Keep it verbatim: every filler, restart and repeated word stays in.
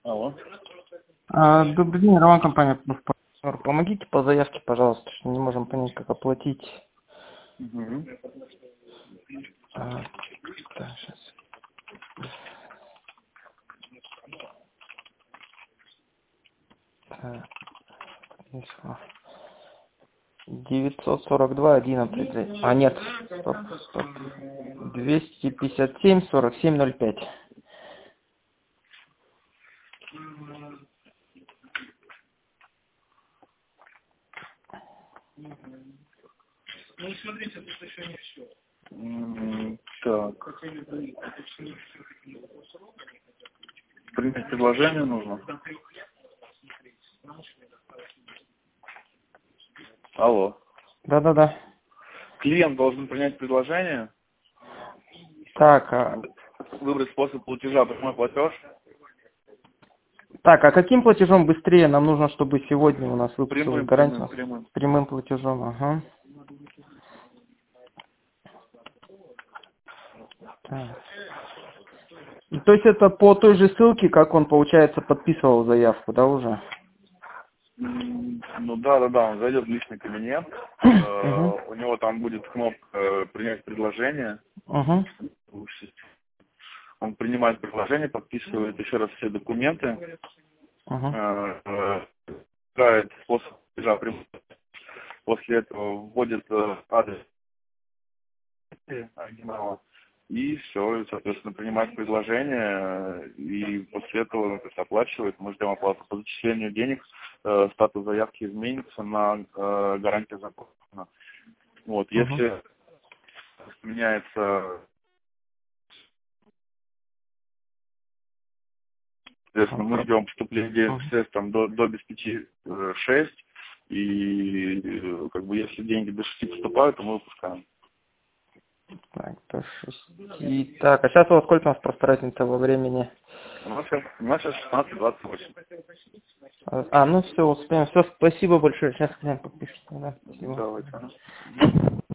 Алло. А, добрый день, Роман, компания «Повтор». Помогите по заявке, пожалуйста, что не можем понять, как оплатить. Угу. А, так, сейчас. Так, еще. девятьсот сорок два одиннадцать. А, нет, стоп, стоп. двести пятьдесят семь сорок семь ноль пять. Ну, смотрите, тут еще не все. М, Так. Принять предложение нужно. Алло. Да-да-да. Клиент должен принять предложение, Так, а, выбрать способ платежа, прямой платеж. так, а каким платежом быстрее нам нужно, чтобы сегодня у нас выпустилась Прямым, прямым, гарантия? прямым. Прямым платежом, ага. Так. Ну, то есть это по той же ссылке, как он, получается, подписывал заявку, да, уже? М, Ну да, да, да, он зайдет в личный кабинет. Э, Угу. У него там будет кнопка э, принять предложение. Угу. Он принимает предложение, подписывает еще раз все документы, Угу. э, э, выбирает способ платежа прямым. После этого вводит э, адрес оригинала и все, соответственно, принимает предложение, э, и после этого, ну, то есть, оплачивает, мы ждем оплату. По зачислению денег э, статус заявки изменится на э, гарантию закона. Вот, Угу. если меняется, соответственно, мы ждем поступления денежных Угу. средств там, до, до без пяти э, шесть, и э, как бы если деньги до шести поступают, то мы выпускаем. Так, до шести. Так, а сейчас у вас сколько у нас просто разница во времени? У нас сейчас, у нас сейчас шестнадцать двадцать восемь. А, ну все, успеем. Все, спасибо большое. Сейчас к нам подпишется, да. Спасибо. Давайте. Ага.